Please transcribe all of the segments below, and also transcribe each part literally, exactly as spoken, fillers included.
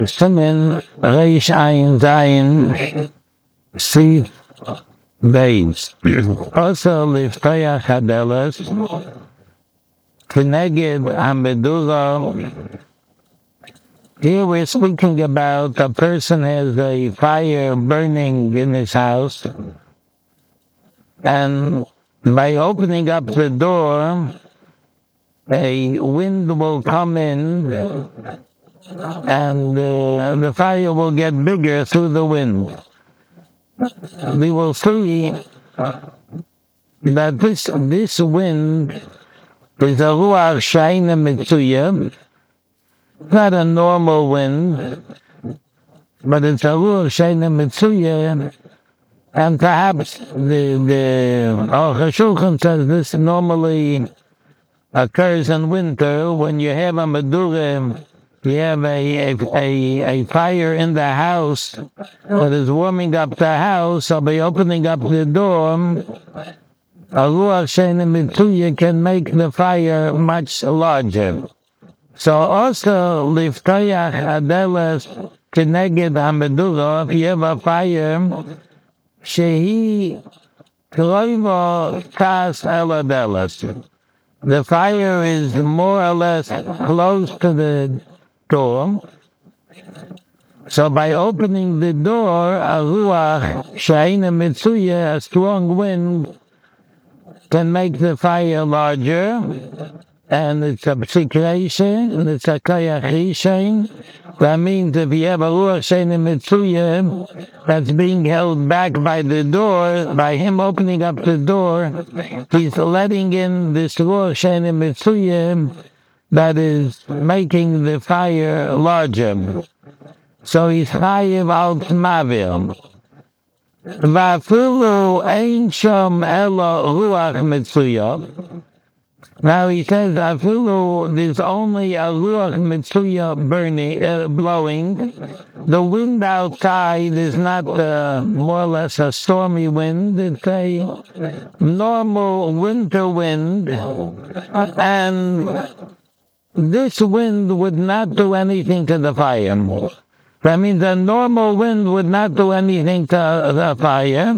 Simen Reish Ayin Zayin Sif Beis. Also, Liftaya Chadelas Keneged Hamedula. Here we're speaking about a person has a fire burning in his house, and by opening up the door, a wind will come in, and uh, the fire will get bigger through the wind. We will see that this this wind is a ruach she'eina mitzuya, not a normal wind, but it's a ruach she'eina mitzuya, and perhaps the the Aruch HaShulchan says this normally occurs in winter when you have a medura. You have a, a, a, a fire in the house that is warming up the house, so by opening up the door, a ruach she'eina mitzuya can make the fire much larger. So also, liftayach adelas keneged hamedura, if you have a fire, shehi kloivo kas el adelas. The fire is more or less close to the door. So by opening the door, a ruach she'eina mitzuya, a strong wind, can make the fire larger, and it's a psikreisha, and it's a kayachisha. That means if you have a ruach she'eina mitzuya that's being held back by the door, by him opening up the door, he's letting in this ruach she'eina mitzuya that is making the fire larger. So he's chayiv al t'mavir. Va'afilu ein sham ela ruach mitzuya. Now he says, afilu, there's only a ruach mitzuya burning, uh, blowing. The wind outside is not uh, more or less a stormy wind. It's a normal winter wind. And this wind would not do anything to the fire. That means a normal wind would not do anything to the fire.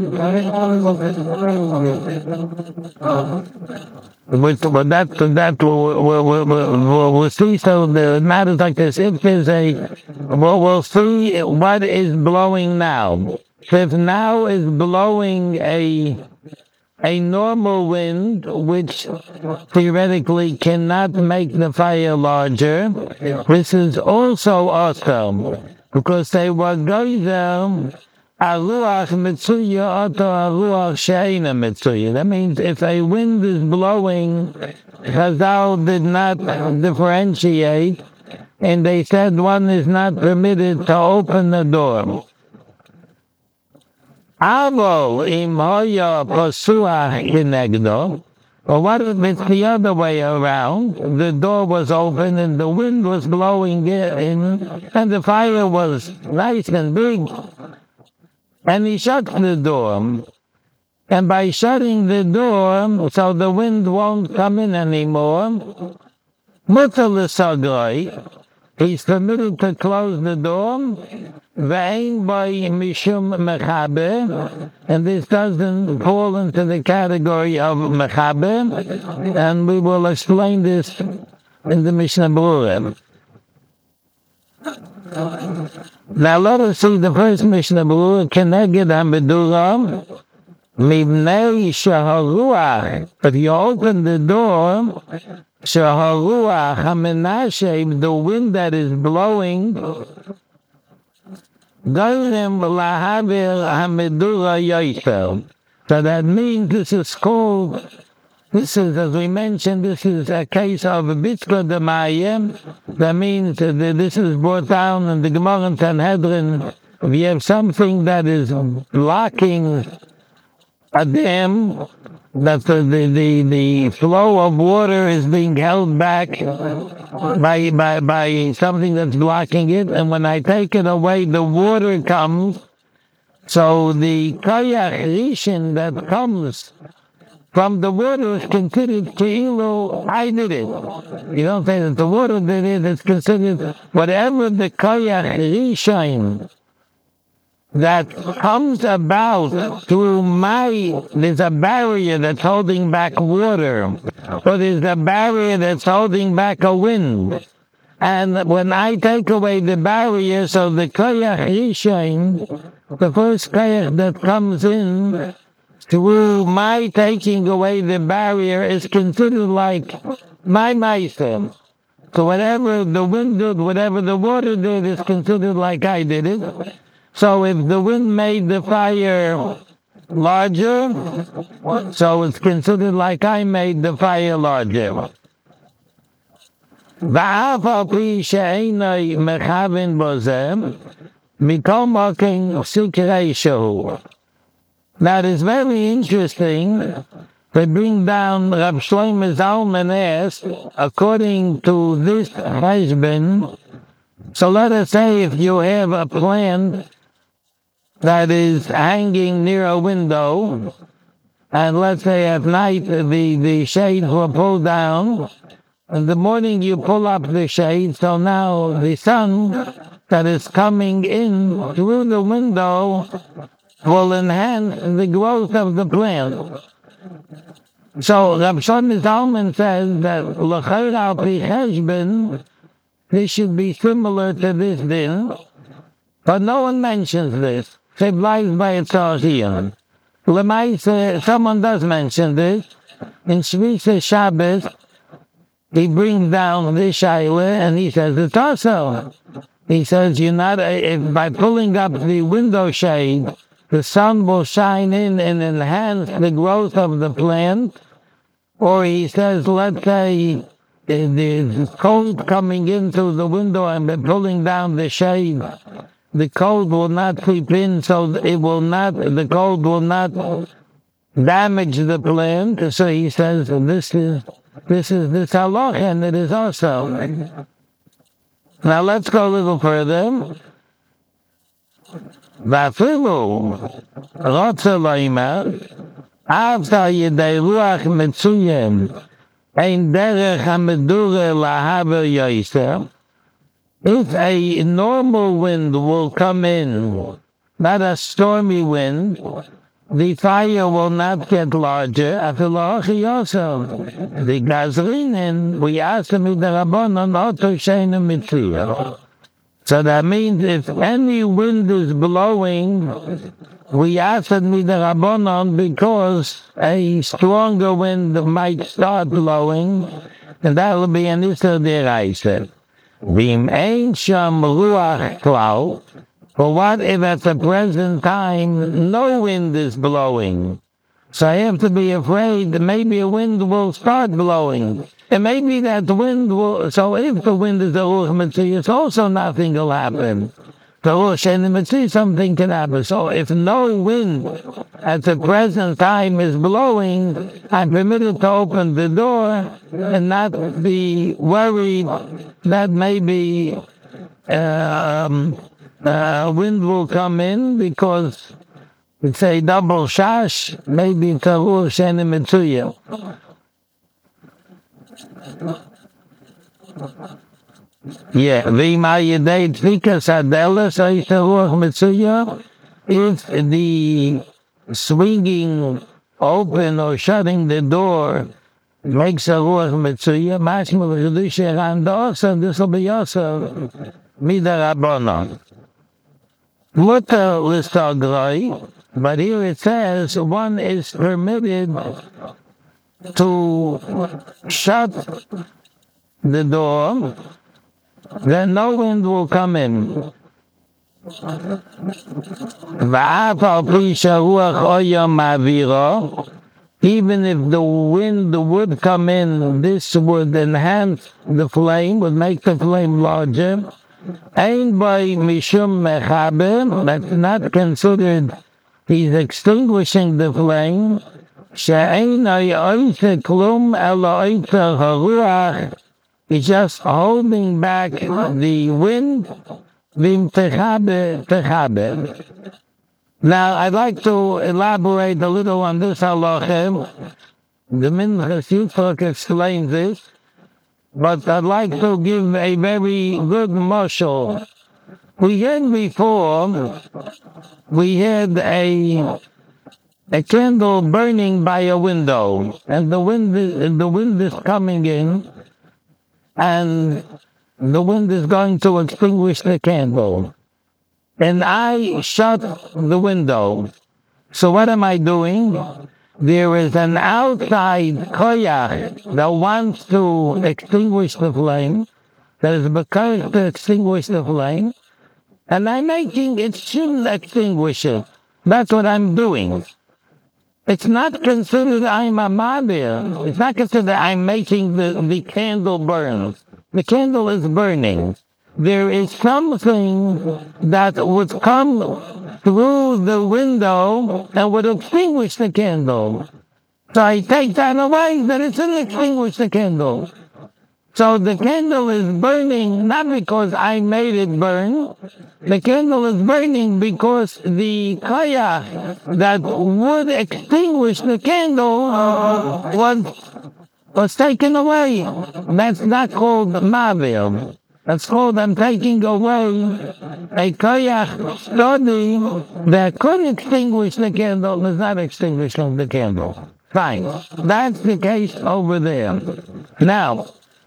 With, with that, that we'll, we'll, we'll, we'll see. So the matters like this. If there's a, well, we'll see what is blowing now. If now is blowing a a normal wind, which theoretically cannot make the fire larger, this is also awesome, because they were goyzer a ruach mitzuya oto a ruach she'eina mitzuya. That means if a wind is blowing, Chazal did not differentiate, and they said one is not permitted to open the door. Avo im hoya posuach kinegdo. Or what if it's the other way around? The door was open and the wind was blowing in, and the fire was nice and big. And he shut the door. And by shutting the door, so the wind won't come in anymore, mutar l'sagroi, he's permitted to close the door. Ve'ein by mishum mechaber, and this doesn't fall into the category of mechaber, and we will explain this in the Mishnah Berurah. Now let us see the first Mishnah Berurah, keneged hamedura, mibnei sheharuach. If you open the door, sheharuach hamenashe, the wind that is blowing, Goyim lahavir hamedura yoyfer. So that means this is called, this is, as we mentioned, this is a case of bitzka demayim. That means that this is brought down in the Gemara and Sanhedrin. If you have something that is blocking a dam, that the, the, the flow of water is being held back by, by, by something that's blocking it, and when I take it away, the water comes. So the koyach rishon that comes from the water is considered Keilu, I did it. You don't say that the water did it, it's considered whatever the Koyach Rishon that comes about through my, there's a barrier that's holding back water, or there's a barrier that's holding back a wind. And when I take away the barrier, so the Koyach Rishon, the first Koyach that comes in through my taking away the barrier is considered like my Meister. So whatever the wind did, whatever the water did is considered like I did it. So if the wind made the fire larger, so it's considered like I made the fire larger. ואף על פי שאיני מכוון בזה, מכל מוקר סקרי שהוא. Now it is very interesting to bring down Rav Shlomo Zalman asked, according to this husband, so let us say if you have a plant that is hanging near a window, and let's say at night the, the shades were pulled down, in the morning you pull up the shade, so now the sun that is coming in through the window will enhance the growth of the plant. So Rav Shlomo Zalman says that l'chayr al pi cheshbon, this should be similar to this din, but no one mentions this. It lies by itself here. Lemaisa, someone does mention this. In Shvisa Shabbos, he brings down this shaila and he says it's also. He says you're not, if by pulling up the window shade, the sun will shine in and enhance the growth of the plant. Or he says, let's say, the cold coming in through the window and pulling down the shade, the cold will not creep in, so it will not, the cold will not damage the plant. So he says, this is, this is this halach, and it is also. Now let's go a little further. ואפילו רוצה לומר, אף על ידי רוח מצוין, אין דרך המדורה להעביר יוסר. If a normal wind will come in, not a stormy wind, the fire will not get larger. The gasoline, we ask them the Rabbanon, Oto Sheina Mitzvah. So that means if any wind is blowing, we ask it with the Rabbanon because a stronger wind might start blowing, and that will be an Issa Deraisa. V'im ein sham ruach klal. For what if at the present time no wind is blowing? So I have to be afraid that maybe a wind will start blowing. It may be that the wind will, so if the wind is a ruach mitzvah, also nothing will happen. The ruach she'en mitzvah, something can happen. So if no wind at the present time is blowing, I'm permitted to open the door and not be worried that maybe uh, um, uh, wind will come in because it's a double shash, maybe it's a ruach she'en mitzvah. Yeah, v'ima yedei tfikas adelas ha'isha ruach mitzvah, if the swinging open or shutting the door makes a ruach mitzvah, mashma v'chidusha randosa, this will be also midarabbanon. Mutter l'stagroi, but here it says one is permitted to shut the door, then no wind will come in. Even if the wind would come in, this would enhance the flame, would make the flame larger. Ein by mishum mechaber, that's not considered he's extinguishing the flame. She'ein ha'yoyse klum ela yoyse haruach. He's just holding back the wind. Vim techabe techabe. Now I'd like to elaborate a little on this halacha. The Minchas Yitzchak explains this, but I'd like to give a very good mashal. We had before, we had a a candle burning by a window, and the wind is, the wind is coming in, and the wind is going to extinguish the candle. And I shut the window. So what am I doing? There is an outside koyach that wants to extinguish the flame, that is because to extinguish the flame, and I'm making it shouldn't extinguish it. That's what I'm doing. It's not considered I'm a madir. It's not considered I'm making the, the candle burn. The candle is burning. There is something that would come through the window and would extinguish the candle. So I take that away, that it shouldn't extinguish the candle. So the candle is burning not because I made it burn. The candle is burning because the kaya that would extinguish the candle was, was taken away. That's not called mavir. That's called I'm taking away a kaya study that could extinguish the candle is not extinguishing the candle. Fine. That's the case over there. Now,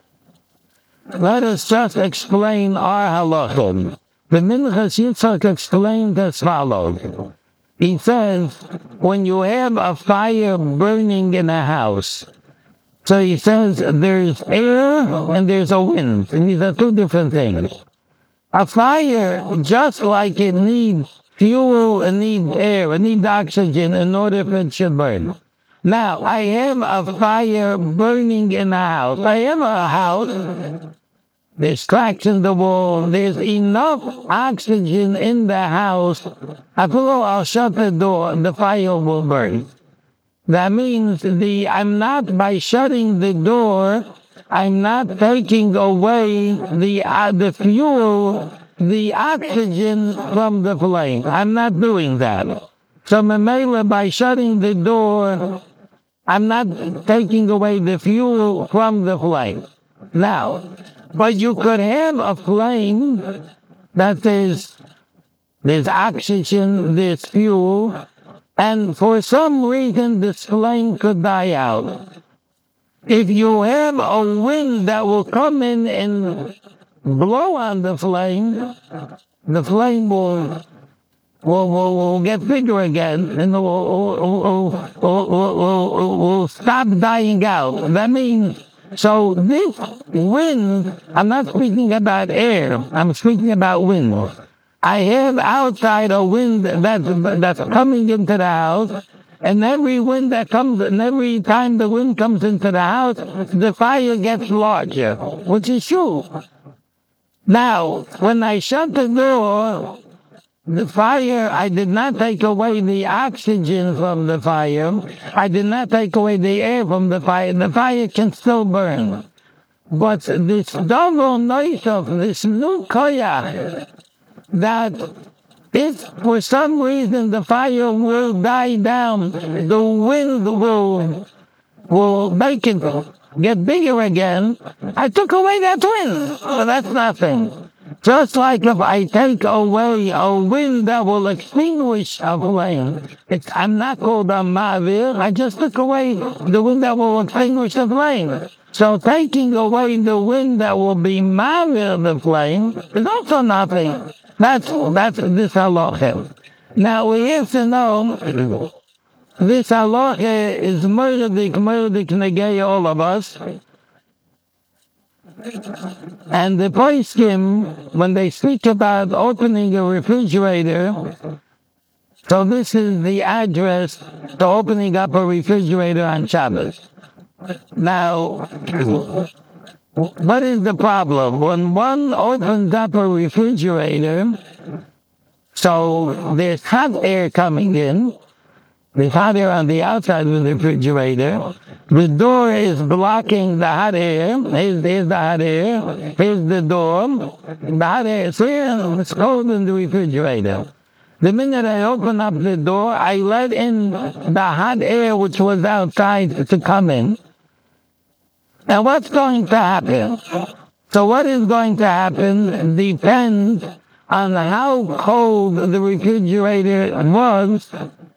let us just explain our halachah. The Minchas Yitzchak explained as follows. He says, when you have a fire burning in a house, so he says there's air and there's a wind, and these are two different things. A fire, just like it needs fuel, it needs air, it needs oxygen in order for it to burn. Now, I have a fire burning in a house. I have a house. There's cracks in the wall. There's enough oxygen in the house. After all, I'll shut the door and the fire will burn. That means the I'm not, by shutting the door, I'm not taking away the, uh, the fuel, the oxygen from the flame. I'm not doing that. So, Mamela, by shutting the door, I'm not taking away the fuel from the flame. Now, but you could have a flame that is, there's oxygen, there's fuel, and for some reason this flame could die out. If you have a wind that will come in and blow on the flame, the flame will will, will, will get bigger again and will, will, will, will, will, will stop dying out. That means, so this wind, I'm not speaking about air, I'm speaking about wind. I have outside a wind that's, that's coming into the house, and every wind that comes, and every time the wind comes into the house, the fire gets larger, which is true. Now, when I shut the door, the fire, I did not take away the oxygen from the fire. I did not take away the air from the fire. The fire can still burn. But this double noise of this new koyach, that if for some reason the fire will die down, the wind will, will make it get bigger again, I took away that wind. Well, that's nothing. Just like if I take away a wind that will extinguish a flame, it's, I'm not called a mavir, I just took away the wind that will extinguish the flame. So taking away the wind that will be mavir the flame is also nothing. That's, that's this halacha. Now we have to know, this halacha is murdik, murdik negay all of us. And the poskim, when they speak about opening a refrigerator, so this is the address to opening up a refrigerator on Shabbos. Now, what is the problem? When one opens up a refrigerator, so there's hot air coming in, there's hot air on the outside of the refrigerator, the door is blocking the hot air, here's, here's the hot air, here's the door, the hot air is here, it's cold in the refrigerator. The minute I open up the door, I let in the hot air which was outside to come in. Now what's going to happen? So what is going to happen depends on how cold the refrigerator was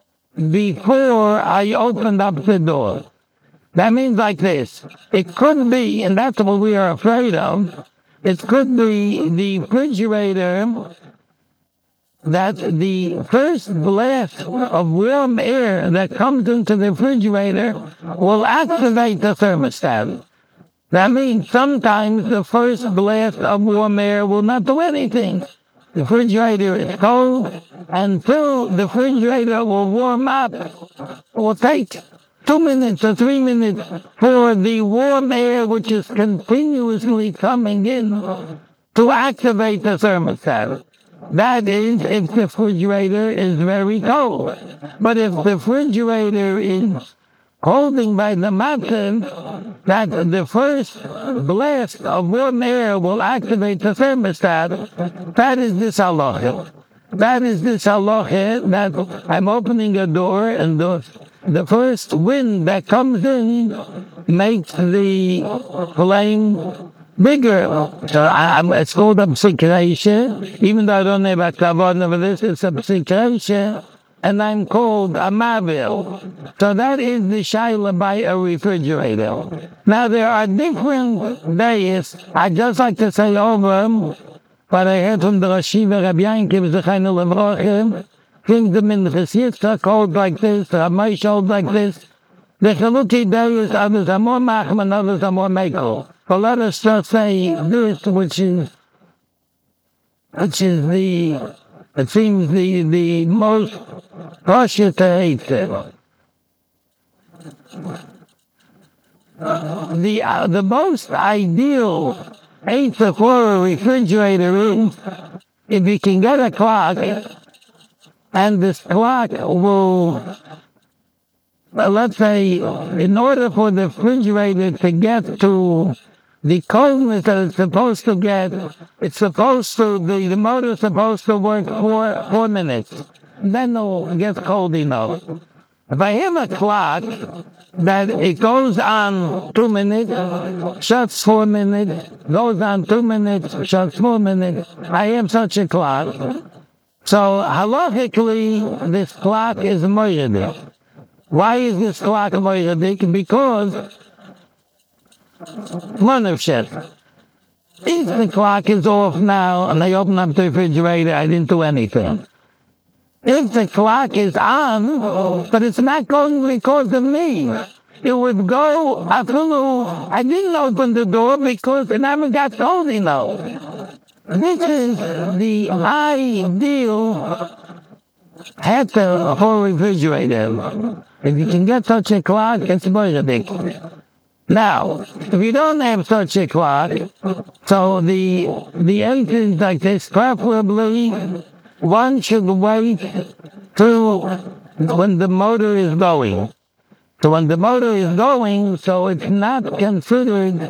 before I opened up the door. That means like this. It could be, and that's what we are afraid of, it could be the refrigerator that the first blast of warm air that comes into the refrigerator will activate the thermostat. That means sometimes the first blast of warm air will not do anything. The refrigerator is cold, until the refrigerator will warm up. It will take two minutes or three minutes for the warm air, which is continuously coming in, to activate the thermostat. That is if the refrigerator is very cold. But if the refrigerator is holding by the matzah, that the first blast of warm air will activate the thermostat, that is this halacha. That is this halacha that I'm opening a door and the, the first wind that comes in makes the flame bigger. So I, I'm, it's called a psikresha. Even though I don't know about kavod over this, it's a psikresha. And I'm called a mavil. So that is the shaila by a refrigerator. Now there are different days. I just like to say over, but I heard from the Rashiva Rabbi Yankiv Zechayna Levrochim, things the Minchas Yitzchak hold like this, the Moshe hold like this. The Chaluki days, others are more machman, others are more mekel. But let us just say this, which is, which is the, it seems the, the most cautious to hate it. The, uh, the most ideal answer for a refrigerator is if you can get a clock, and this clock will, let's say, in order for the refrigerator to get to the coldness that it's supposed to get, it's supposed to, the, the motor is supposed to work for four minutes. Then it'll get cold enough. If I have a clock that it goes on two minutes, shuts four minutes, goes on two minutes, shuts four minutes, I have such a clock. So halachically, this clock is moedik. Why is this clock moedik? Because one of shit. If the clock is off now and I open up the refrigerator, I didn't do anything. If the clock is on, but it's not going because of me, it would go, I didn't open the door because it never got cold enough. This is the ideal heter for refrigerator. If you can get such a clock, it's very big. Now, if you don't have such a clock, so the the answer is like this, preferably one should wait till when the motor is going. So when the motor is going, so it's not considered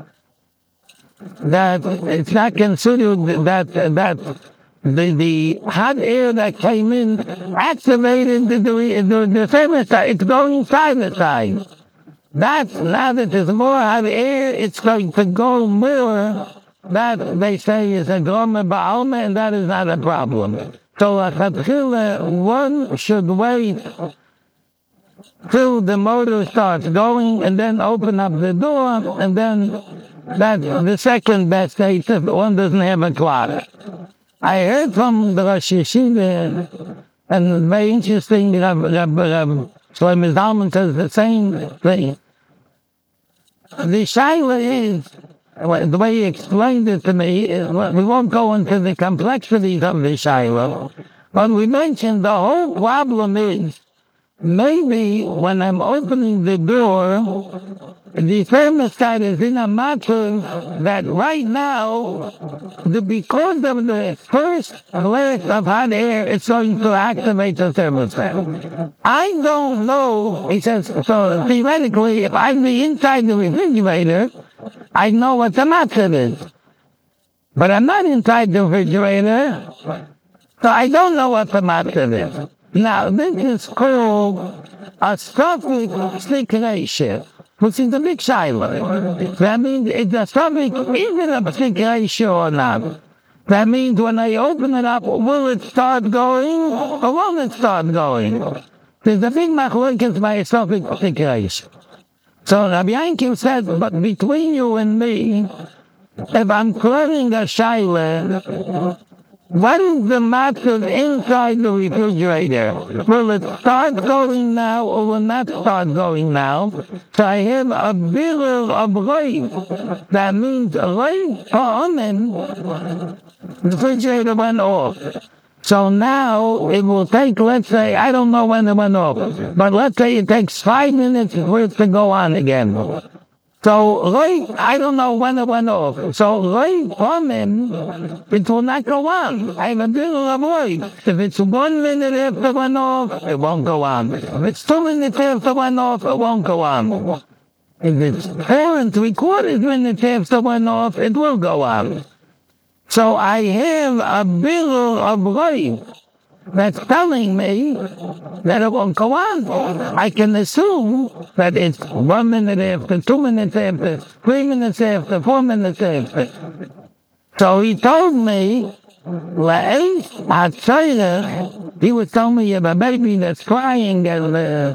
that it's not considered that that the the hot air that came in activated the the, the, the thermostat. It's going side to side. That's, now that there's more hot air, it's going to go more. That, they say, is a gomer ba'alma, and that is not a problem. So, uh, one should wait till the motor starts going, and then open up the door, and then that's the second best case if one doesn't have a clock. I heard from the Rosh Yeshiva, and very interesting, Rab, Rab, Rab, Shlomo Zalman says the same thing. The shaila is, the way he explained it to me, is, we won't go into the complexities of the shaila, but we mentioned the whole problem is, maybe when I'm opening the door, the thermostat is in a matter that right now, the, because of the first blast of hot air, it's going to activate the thermostat. I don't know, he says, so theoretically, if I'm the inside the refrigerator, I know what the matter is. But I'm not inside the refrigerator. So I don't know what the matter is. Now, this is called a Sophic stick which is a big silent. That means it's a Sophic, even a stick or not. That means when I open it up, will it start going or won't it start going? There's a big machlokes by a Sophic stick. So Rabbi Yankiv said, but between you and me, if I'm clearing a shaila, what is the matter inside the refrigerator? Will it start going now or will not start going now? So I have a bill of light. That means light on and the refrigerator went off. So now it will take, let's say, I don't know when it went off, but let's say it takes five minutes for it to go on again. So, right, I don't know when it went off. So, right from him, it will not go on. I have a bill of light. If it's one minute after it went off, it won't go on. If it's two minutes after it went off, it won't go on. If it's parent recorded minutes after it went off, it will go on. So I have a bill of light that's telling me that it won't go on. I can assume that it's one minute after, two minutes after, three minutes after, four minutes after. So he told me, he would tell me of a baby that's crying, and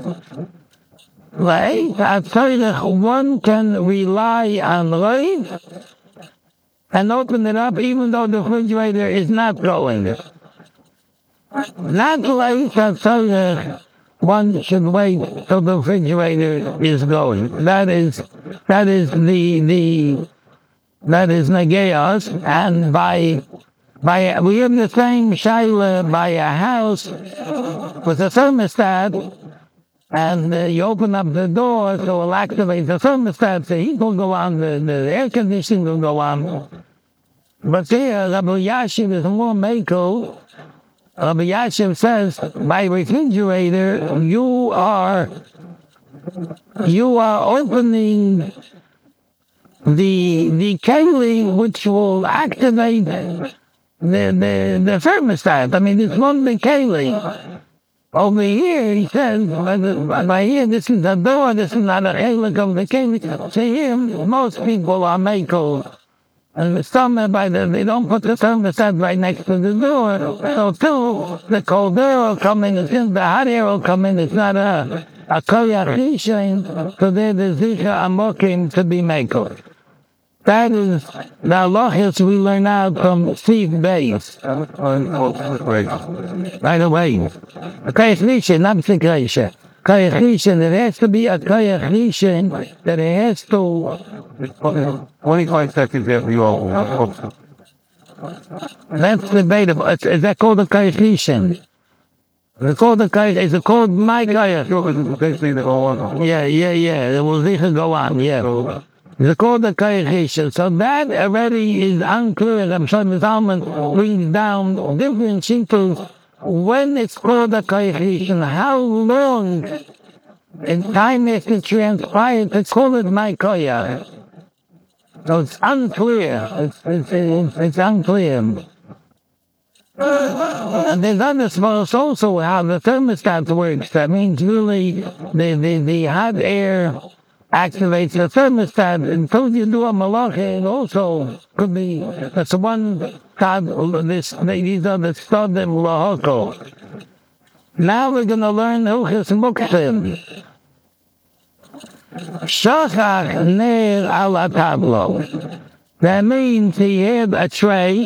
uh, one can rely on light and open it up even though the refrigerator is not going. Not like that one should wait till the refrigerator is going. That is, that is the, the, that is Nageos, and by, by, we have the same shaila by a house with a thermostat, and uh, you open up the door, so it'll activate the thermostat, the heat will go on, the, the air conditioning will go on. But here, Rabbi Yashiv is more mako. Rabbi Yashiv says, by refrigerator, you are, you are opening the, the keli which will activate the, the, the thermostat. I mean, it's not the keli. Over here, he says, by here, this is the door, this is not a keli of the keli. So here, most people are mako. And the summer, by the, they don't put the thermostat right next to the door. So too, the cold air will come in, the hot air will come in. It's not a a koyach rishain, so there the zikha amokim to be mako. That is the halachas we learn out from Steve Bays. Right away. A koyach rishain, not sikha. Koyach rishain, it has to be a koyach rishain that it has to. twenty-five seconds after you all. That's debatable. Is, is that called a koyach rishain? It's called a koyach. Is it called my koyach? They say they go on. Yeah, yeah, yeah. It will go on. Yeah. It's called a koyach rishain. So that already is unclear. I'm sure the Talmud brings down different shittus. When it's called a koyach rishain, how long in time has it transpired to call it my koyach? So it's unclear. It's, it's, it's, it's unclear. And there's other spots also how the thermostat works. That means really the, the, the hot air activates the thermostat until you do a malacha. It also could be, that's one, this, these are the Stodim Lahoko. Now we're going to learn Hilchas Muktzim. Shachach ner ala tablo. That means he had a tray,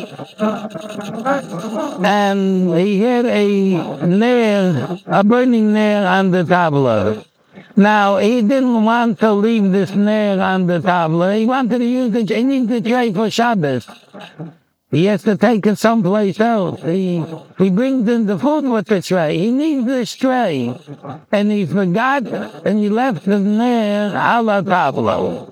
and he had a nail, a burning nail on the tabla. Now, he didn't want to leave this nail on the tabla. He wanted to use it, he needs the tray for Shabbos. He has to take it someplace else. He, he brings in the food with the tray. He needs this tray. And he forgot, and he left the nail ala tabla.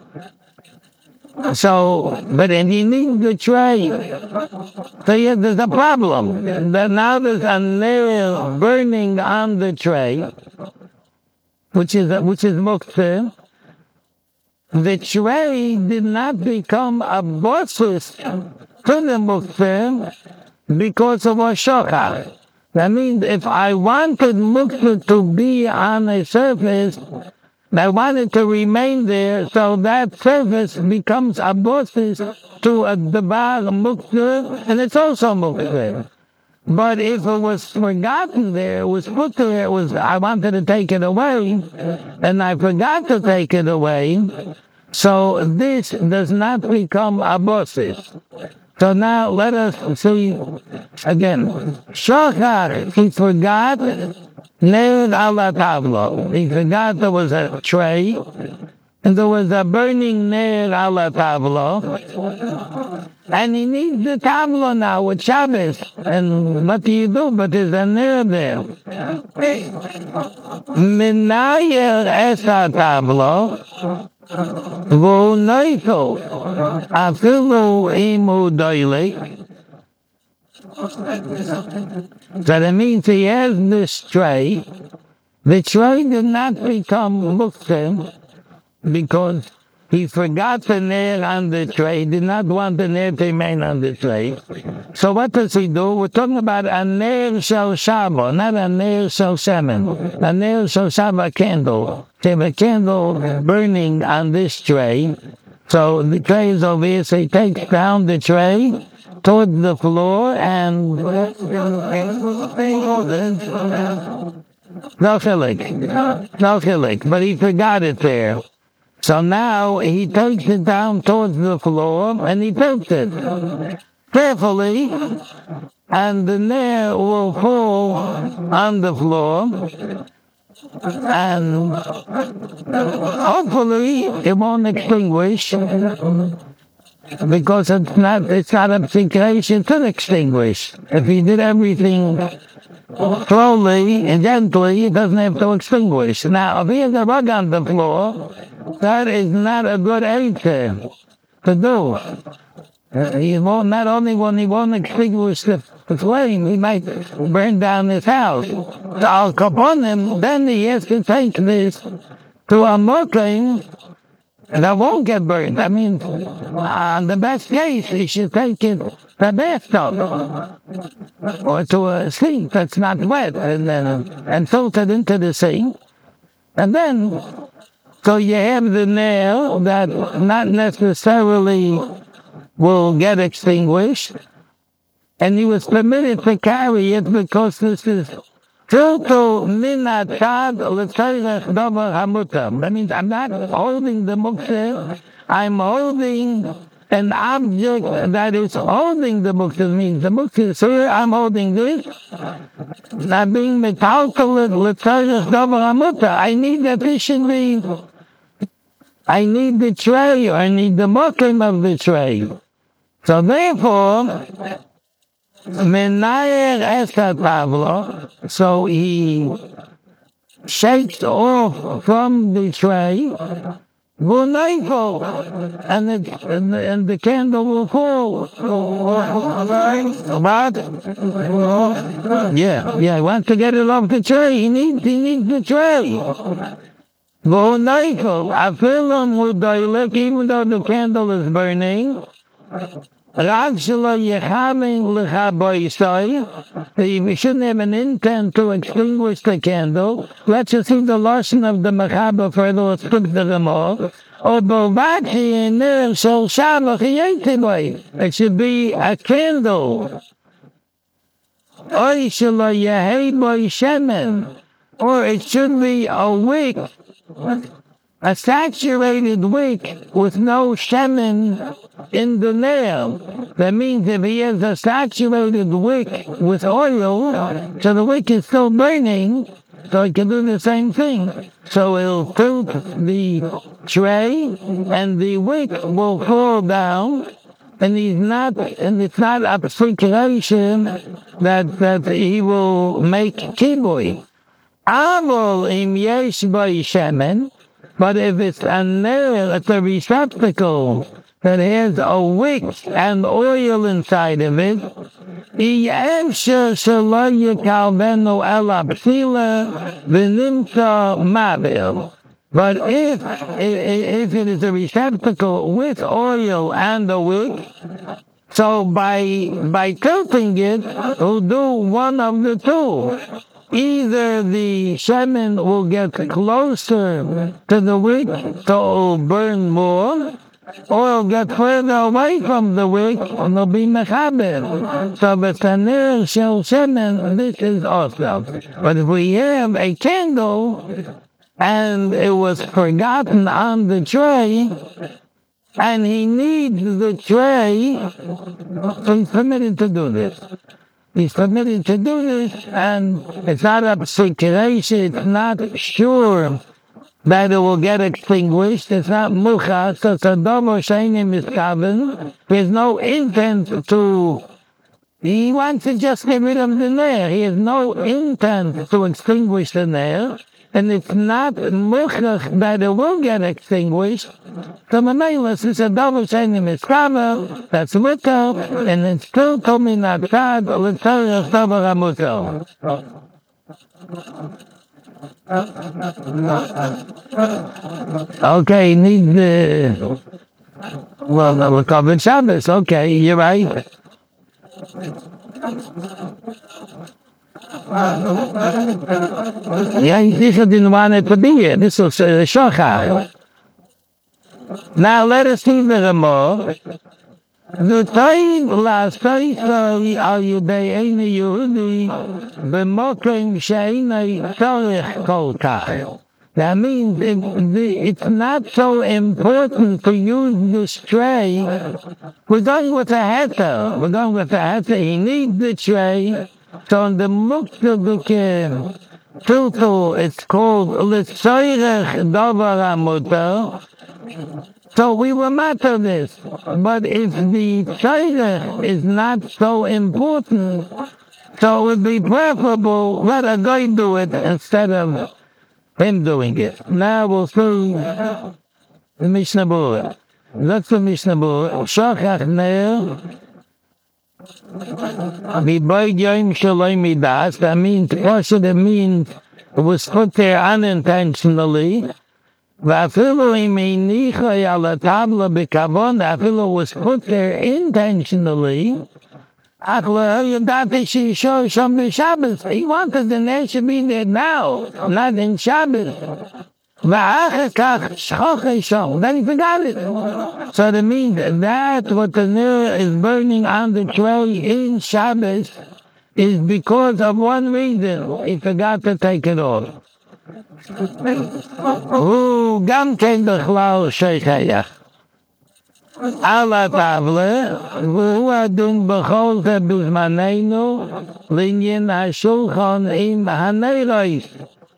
So, but then he needs the tray. So yeah, there's a problem. That now there's a nail burning on the tray, which is which is muktzah. The tray did not become a bossus to the muktzah because of a shokar. That means if I wanted muktzah to be on a surface, I want it to remain there, so that surface becomes a basis to a davar muktzah, and it's also muktzah. But if it was forgotten there, it was put there, it was, I wanted to take it away, and I forgot to take it away, so this does not become a basis. So now let us see again. Shachar, he forgot Ner ala tavlo. He forgot there was a tray, and there was a burning Ner ala tavlo. And he needs the tavlo now with Shabbos. And what do you do? But there's a Ner there. Minayer esa tavlo. Wo neifel. Afilu imu doilik. So that means he has this tray. The tray did not become muktzah because he forgot the nail on the tray, did not want the nail to remain on the tray. So what does he do? We're talking about a nail shel shabo, not a nail shel shemen. A nail shel shabo, a candle. They have a candle burning on this tray. So the tray is over here, so he takes down the tray toward the floor and no chilik, no chilik, but he forgot it there. So now he takes it down towards the floor and he tilts it carefully, and the nail will fall on the floor, and hopefully it won't extinguish. Because it's not, it's not a situation to extinguish. If he did everything slowly and gently, he doesn't have to extinguish. Now, if he has a rug on the floor, that is not a good answer to do. Uh, he won't, not only will he won't extinguish the, the flame, he might burn down his house. So I'll come on him, then he has to take this to a mokim, and I won't get burned. I mean, uh, the best case, you should take it to a bathtub or to a sink that's not wet, and then and tilt it into the sink. And then, so you have the nail that not necessarily will get extinguished, and he was permitted to carry it because this is Tiltu minatad l'tzarech davar hamutar. That means I'm not holding the muktzah, I'm holding an object that is holding the muktzah. Means the muktzah, so I'm holding this. I'm being metalkalit l'tzarech davar hamutar. I need that this should be, I need the tray, or I need the mokim of the tray. So therefore, Menayer esa tavlo, so he shakes off from the tray, and, it, and, the, and the candle will fall. What? Yeah, yeah, he wants to get it off the tray. He needs, he needs the tray. Even though the candle is burning, we shouldn't have an intent to extinguish the candle. Let's just see the lesson of the Mechaber for the Gemara. It should be a candle. Or it should be a wick, a saturated wick with no shemen in the nail. That means if he has a saturated wick with oil, so the wick is still burning, so he can do the same thing. So he'll tilt the tray, and the wick will fall down, and he's not, and it's not a situation that that he will make kibui. Avol im yesh boi shemen. But if it's a nail, it's a receptacle that has a wick and oil inside of it, but if, if, if it is a receptacle with oil and a wick, So by by tilting it, we'll do one of the two. Either the shemen will get closer to the wick, so it will burn more, or it'll get further away from the wick, and it'll be mechaber. So the tanir shel shemen, this is also. But if we have a candle, and it was forgotten on the tray, and he needs the tray, so he's permitted to do this. He's permitted to do this, and it's not a circulation, it's not sure that it will get extinguished, it's not mucha, so it's a domo shainim miskaven. There's no intent to, he wants to just get rid of the nair, he has no intent to extinguish the nair, and it's not mucha that it will get extinguished. So Mamelis is a double shainim miskaven, that's mutter, and it's still coming outside, l'tzarech davar hamutter. Okay, need the, well, we're covering Shabbos, okay, you're right. Yeah, he didn't want it to be here, this was uh, Shochar. Now let us see the Ramah. The time last time al Yudei Eini Yehudi b'mokim she'enei tzorich kol kach. That means it, the, it's not so important to use this tray. We're going with a heter. We're going with a heter. He needs the tray. So in the Muktzah Tutu, it's called l'tzoirech davar hamuter. So we will matter this, but if the tzorech is not so important, so it would be preferable let a guy do it instead of him doing it. Now we'll see the Mishnah Berurah. That's the Mishnah Berurah. Shochach ner v'boid yom shaloi midas. That means, also that means it was put there unintentionally. V'afilu im inicha ala tabla b'kavon, afilu was put there intentionally. He wanted the nail to be there now, not in Shabbos. Then he forgot it. So that means that what the nail is burning on the tray in Shabbos is because of one reason. He forgot to take it off. הוא גם כן בכלל שייך על הטבלה, והוא אדון בכל זה בזמננו לעניין השולחן עם הנרות.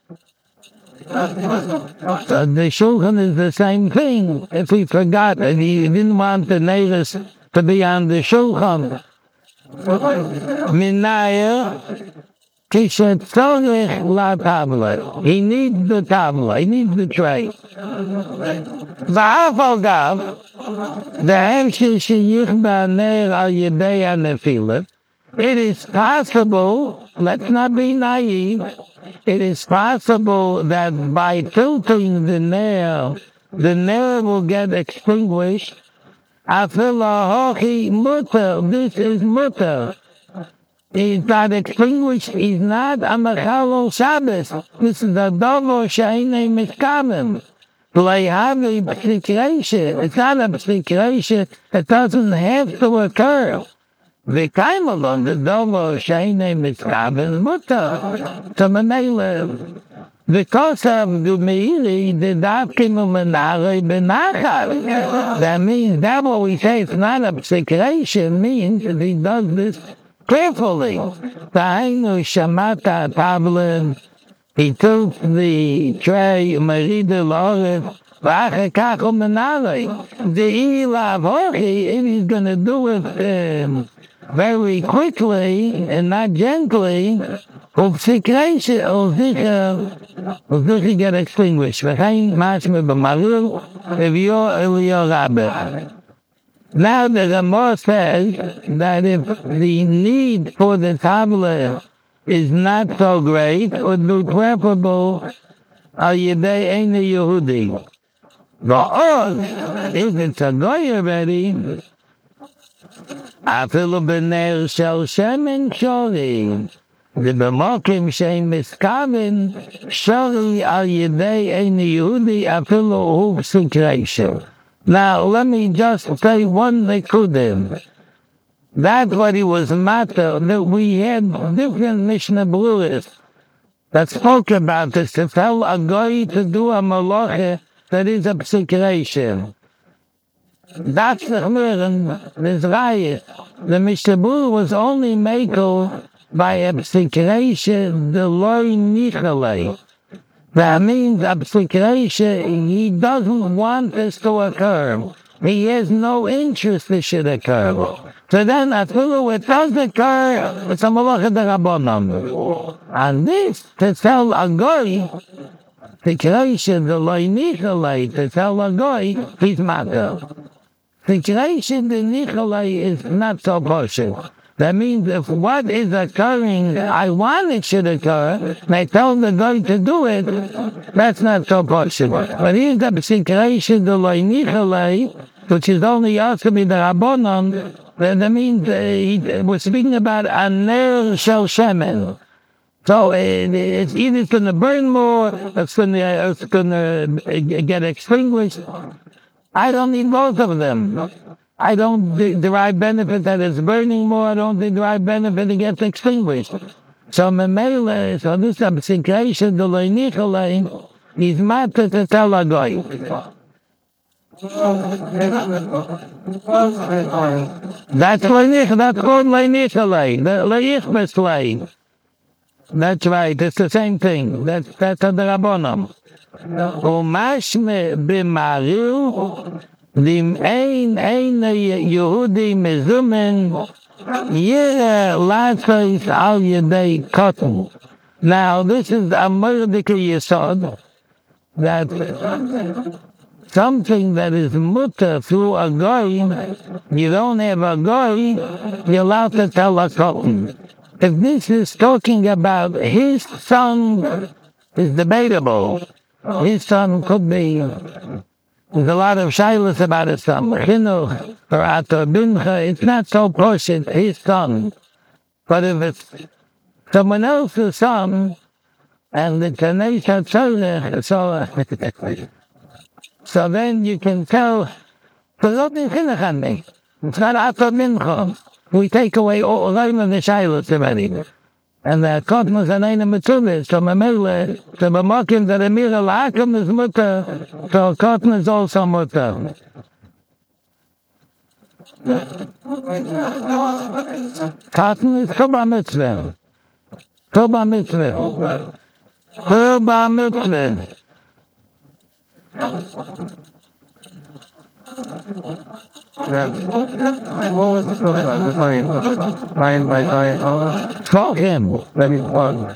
The shulchan is the same thing. If we forgot and he didn't want the neighbors to be on the shulchan, Minaya, he said, Tzorech la tabla. He needs the tabla. He needs the tray. V'af al gav, the hemshir sheyichba ner al yedei hanefilah. It is possible, let's not be naive, it is possible that by tilting the nail, the nail will get extinguished. Afila hochi mutter, this is mutter. He's not extinguished, he's not a mechalol Shabbos. This is a dovo she'enei miskaven. Leihavi b'sikration. It's not a b'sikration, it doesn't have to occur. The time alone, the dovo she'enei miskaven mutter. So Menele, because of the Meiri, the Davkim u'menare b'nachar. That means, that's what we say, it's not a b'sikration, means that he does this carefully. Ta'ainu shamata tablet. He took the tray, marida l'oref, v'acher kach u'menare. The ilav hochi, if he's going to do it um, very quickly and not gently, u'psikreishe, u'zicher, u'zicher get extinguished. V'chein mashme b'marur, v'v'yo elio rabbe. Now the Ramah says that if the need for the tablet is not so great, it would be preferable al yedei eini Yehudi. But if it's a goy already, אפילו בנר של שמן שורי, ובמוקים שהם מסכוון שורי על ידי אין יהודי אפילו הוא סקריישר. Now let me just say one nekudim. That's what he was matter, that we had different Mishnah Bluis that spoke about this, to tell a guy to do a malacha that is a psikration. That's the Chmirin, this Raya. The Mishnah Bluis was only made by a psikration, the loy nichalei. That means a psikration, he doesn't want this to occur. He has no interest it should occur. So then, after it does occur, it's a malacha d'Rabbanan. And this, to tell a guy, the creation, the loy nichalei, to tell a guy, he's matter. The creation, the nichalei, is not so kosher. That means if what is occurring, I want it should occur, and I tell the guy to do it, that's not so possible. But here's the psikration, the loy nichalei, which is only also be the Rabbanon, that means uh, he was speaking about a ner shel shemen. So uh, it's either going to burn more, it's going to, it's going to get extinguished. I don't need both of them. I don't de- derive benefit that it's burning more. I don't derive benefit it gets extinguished. So memele, so this absicration, the loy nichalei, is matter to tell a guy. That's loy nichalei. That's called loy nichalei. The loy ichbeslei. That's right. It's the same thing. That's that's the Rabbanon. Umashme b'maril. Dim ein ein Yehudi mezumen yere latzos al yedei cotton. Now this is a murdical yesod, that something that is mutter through a goy, you don't have a goy, you're allowed to tell a cotton. If this is talking about his son, is debatable. His son could be. There's a lot of shilas about his son. Chinuch, or Ato Bincha, it's not so portion, his son. But if it's someone else's son, and it's a nation tzorech, so, so then you can tell, so don't be chinuch on me. It's not Ato Bincha. We take away all of the shilas already. And the cotton is an eine Metzulis, so Mamele, so Mamokim, that Emir al-Hakim is mutter, so cotton is also mutter. Cotton is Tuba Mitzvah. Tuba Mitzvah. Tuba Mitzvah. Call him. Let me plug.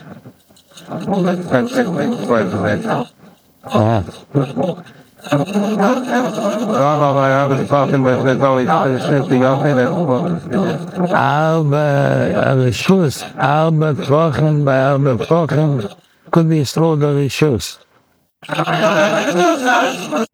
Alba Schuss, Alba Trochen by Alba Trochen could be Stroder Schuss.